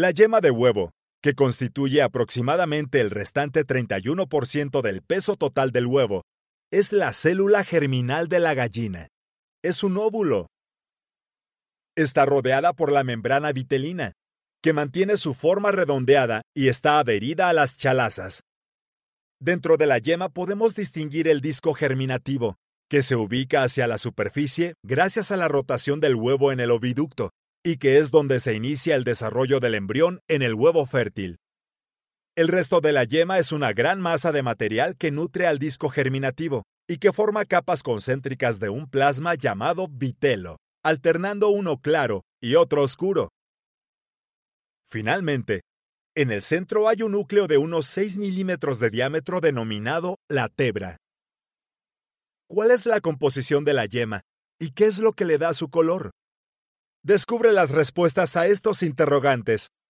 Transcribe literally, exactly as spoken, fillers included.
La yema de huevo, que constituye aproximadamente el restante treinta y uno por ciento del peso total del huevo, es la célula germinal de la gallina. Es un óvulo. Está rodeada por la membrana vitelina, que mantiene su forma redondeada y está adherida a las chalazas. Dentro de la yema podemos distinguir el disco germinativo, que se ubica hacia la superficie gracias a la rotación del huevo en el oviducto, y que es donde se inicia el desarrollo del embrión en el huevo fértil. El resto de la yema es una gran masa de material que nutre al disco germinativo y que forma capas concéntricas de un plasma llamado vitelo, alternando uno claro y otro oscuro. Finalmente, en el centro hay un núcleo de unos seis milímetros de diámetro denominado la tebra. ¿Cuál es la composición de la yema y qué es lo que le da su color? Descubre las respuestas a estos interrogantes